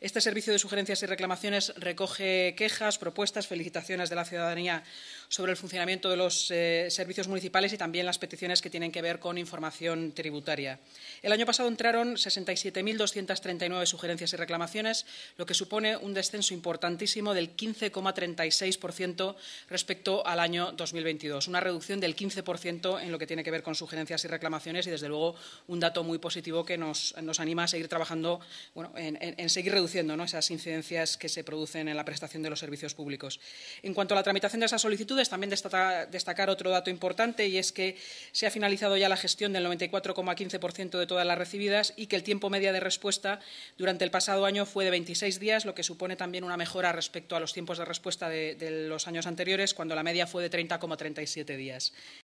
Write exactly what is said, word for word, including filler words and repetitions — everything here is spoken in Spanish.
Este servicio de sugerencias y reclamaciones recoge quejas, propuestas, felicitaciones de la ciudadanía sobre el funcionamiento de los eh, servicios municipales y también las peticiones que tienen que ver con información tributaria. El año pasado entraron sesenta y siete mil doscientas treinta y nueve sugerencias y reclamaciones, lo que supone un descenso importantísimo del quince coma treinta y seis por ciento respecto al año dos mil veintidós, una reducción del quince por ciento en lo que tiene que ver con sugerencias y reclamaciones y, desde luego, un dato muy positivo que nos, nos anima a seguir trabajando, bueno, en, en, en seguir reduciendo, ¿no?, esas incidencias que se producen en la prestación de los servicios públicos. En cuanto a la tramitación de esas solicitudes, también destaca, destacar otro dato importante, y es que se ha finalizado ya la gestión del noventa y cuatro coma quince por ciento de todas las recibidas y que el tiempo medio de respuesta durante el pasado año fue de veintiséis días, lo que supone también una mejora respecto a los tiempos de respuesta de, de los años anteriores, cuando la media fue de treinta coma treinta y siete días.